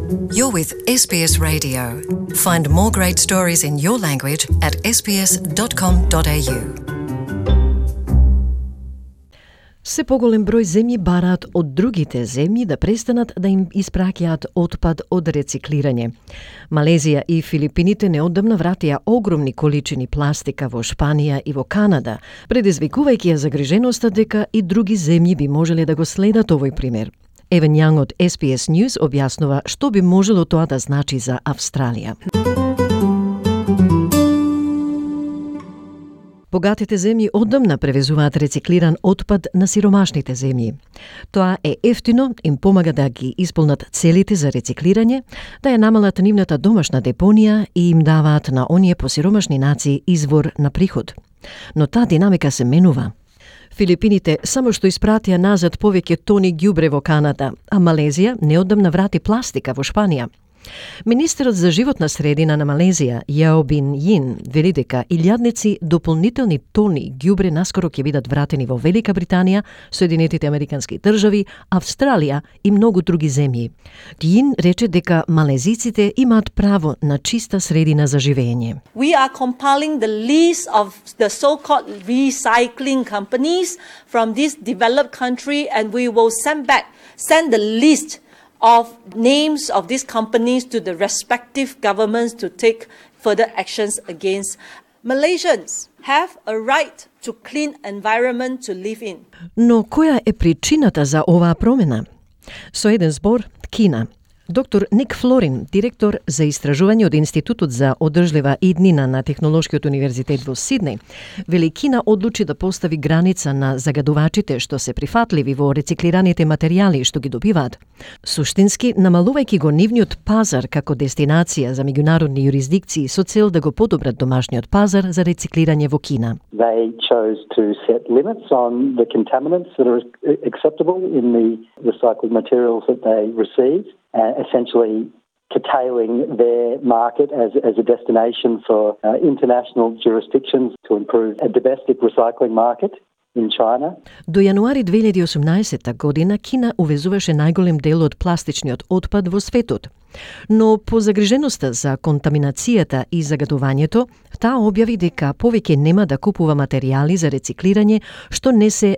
You're with SBS Radio. Find more great stories in your language at sbs.com.au. Се поголем број земји бараат од другите земји да престанат да им испраќаат отпад од рециклирање. Малезија и Филипините неодамна вратија огромни количини пластика во Шпанија и во Канада, предизвикувајќи ја загриженоста дека и други земји би можеле да го следат овој пример. Евен Јанг од SBS News објаснува што би можело тоа да значи за Австралија. Богатите земји одамна превезуваат рециклиран отпад на сиромашните земји. Тоа е ефтино, им помага да ги исполнат целите за рециклирање, да ја намалат нивната домашна депонија и им даваат на оние посиромашни нации извор на приход. Но таа динамика се менува. Филипините само што испратија назад повеќе тони ѓубре во Канада, а Малезија неодамна врати пластика во Шпанија. Министерот за животна средина на Малезија, Яо Бин Јин, вели дека илјадници дополнителни тони ѓубре наскоро ќе бидат вратени во Велика Британија, Соединетите Американски држави, Австралија и многу други земји. Јин рече дека малезиците имаат право на чиста средина за живење. We are compiling the list of the so-called recycling companies from this developed country, and we will send the list of names of these companies to the respective governments to take further actions against. Malaysians have a right to clean environment to live in. Но која е причината за оваа промена? Со еден збор, Кина. Доктор Ник Флорин, директор за истражување од Институтот за одржлива иднина на Технолошкиот универзитет во Сиднеј, вели Кина одлучи да постави граница на загадувачите што се прифатливи во рециклираните материјали што ги добиваат. Суштински, намалувајќи го нивниот пазар како дестинација за меѓународни юрисдикции со цел да го подобрат домашниот пазар за рециклирање во Кина. They chose to set limits on the contaminants that are acceptable in the recycled materials that they receive, essentially curtailing their market as a destination for international jurisdictions to improve a domestic recycling market in China. До јануари 2018 година Кина увезуваше најголем дел од пластичниот отпад во светот. Но по загриженоста за контаминацијата и загадувањето, таа објави дека повеќе нема да купува материјали за рециклирање што не се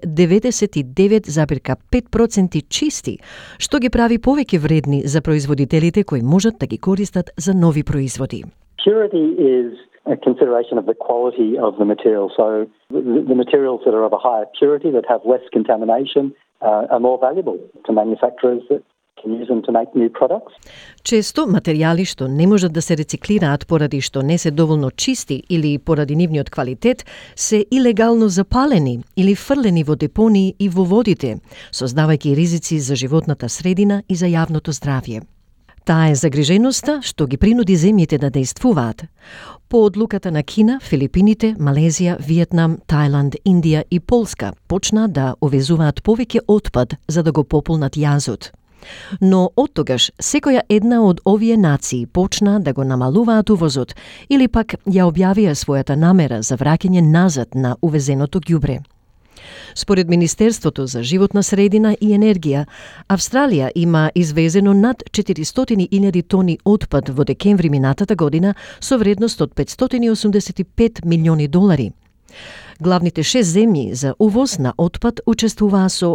99,5% чисти, што ги прави повеќе вредни за производителите кои можат да ги користат за нови производи. Purity is a consideration of the quality of the material. So the materials that are of a higher purity, that have less contamination, are more valuable to manufacturers that can use them to make new products. Често материјали што не можат да се рециклираат поради што не се доволно чисти или поради нивниот квалитет се илегално запалени или фрлени во депонии и во водите, создавајќи ризици за животната средина и за јавното здравје. Таа е загриженоста што ги принуди земјите да дејствуваат. По одлуката на Кина, Филипините, Малезија, Виетнам, Тајланд, Индија и Полска почна да увезуваат повеќе отпад за да го пополнат јазот. Но оттогаш секоја една од овие нации почна да го намалуваат увозот или пак ја објавија својата намера за враќање назад на увезеното ѓубре. Според Министерството за животна средина и енергија, Австралија има извезено над 400.000 тони отпад во декември минатата година со вредност од $585 милиони. Главните 6 земји за увоз на отпад учествуваа со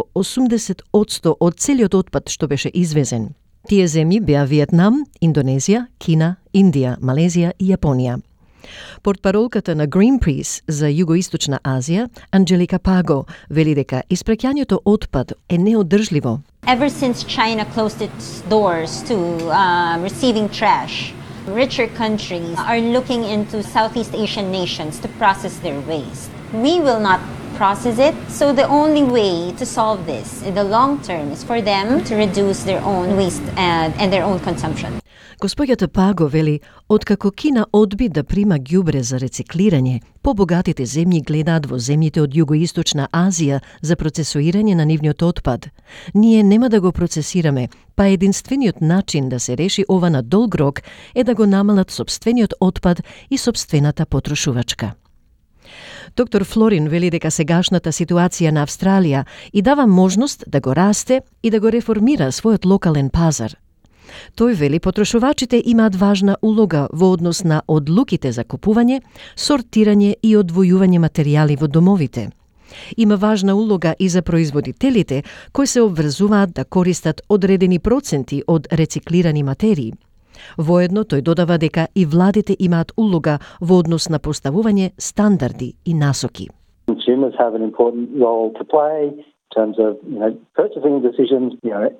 80% од целиот отпад што беше извезен. Тие земји беа Виетнам, Индонезија, Кина, Индија, Малезија и Јапонија. Портпаролката на Greenpeace за Југоисточна Азија, Анджелика Паго, вели дека испраќањето отпад е неодржливо. Ever since China closed its doors to receiving trash, richer countries are looking into Southeast Asian nations to process their waste. We will not process it, so the only way to solve this in the long term is for them to reduce their own waste and their own consumption. Господјата Паго вели, откако Кина одби да прима ѓубре за рециклирање, побогатите земји гледаат во земјите од Југоисточна Азија за процесуирање на нивниот отпад. Ние нема да го процесираме, па единствениот начин да се реши ова на долг рок е да го намалат сопствениот отпад и сопствената потрошувачка. Доктор Флорин вели дека сегашната ситуација на Австралија и дава можност да го расте и да го реформира својот локален пазар. Тој вели потрошувачите имаат важна улога во однос на одлуките за купување, сортирање и одвојување материјали во домовите. Има важна улога и за производителите кои се обврзуваат да користат одредени проценти од рециклирани материи. Воедно тој додава дека и владите имаат улога во однос на поставување стандарди и насоки. Consumers have an important role to play in terms of, purchasing decisions,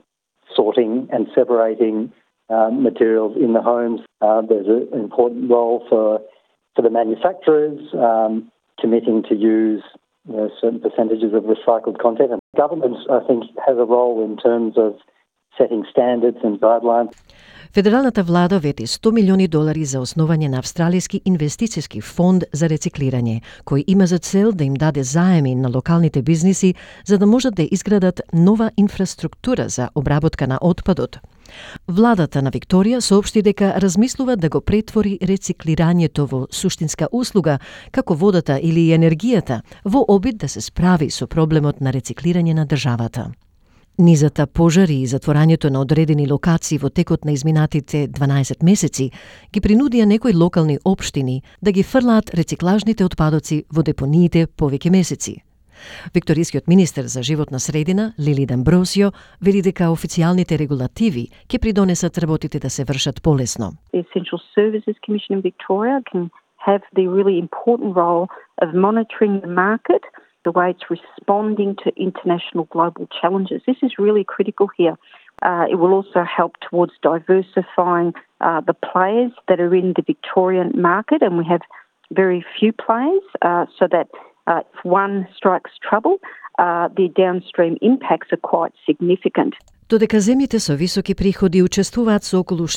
sorting and separating materials in the homes. There's an important role for the manufacturers committing to use certain percentages of recycled content. And government, I think, has a role in terms of setting standards and guidelines. Федералната влада вети $100 милиони за основање на Австралиски инвестициски фонд за рециклирање, кој има за цел да им даде заеми на локалните бизниси за да можат да изградат нова инфраструктура за обработка на отпадот. Владата на Викторија соопшти дека размислува да го претвори рециклирањето во суштинска услуга, како водата или енергијата, во обид да се справи со проблемот на рециклирање на државата. Низата пожари и затворањето на одредени локации во текот на изминатите 12 месеци ги принудија некои локални општини да ги фрлаат рециклажните отпадоци во депониите повеќе месеци. Викторискиот министер за животна средина, Лили Дамбросио, вели дека официјалните регулативи ќе придонесат работите да се вршат полесно. The Essential Services Commission in Victoria can have the really important role of monitoring the market, the way it's responding to international global challenges. This is really critical here. It will also help towards diversifying the players that are in the Victorian market, and we have very few players, so that if one strikes trouble, the downstream impacts are quite significant. Додека земјите со високи приходи учествуваат со околу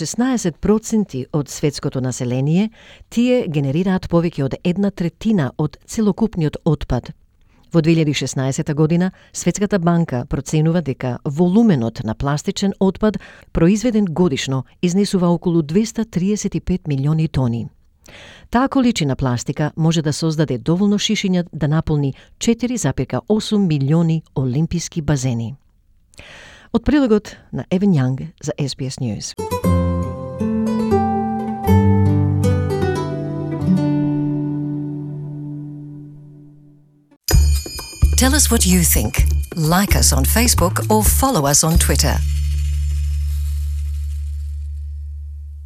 16% од светското население, тие генерираат повеќе од 1/3 од целокупниот отпад. Во 2016 година, Светската банка проценува дека волуменот на пластичен отпад произведен годишно изнесува околу 235 милиони тони. Таа количина пластика може да создаде доволно шишиња да наполни 4,8 милиони олимписки базени. Од прилогот на Евен Јанг за SBS News. Tell us what you think. Like us on Facebook or follow us on Twitter.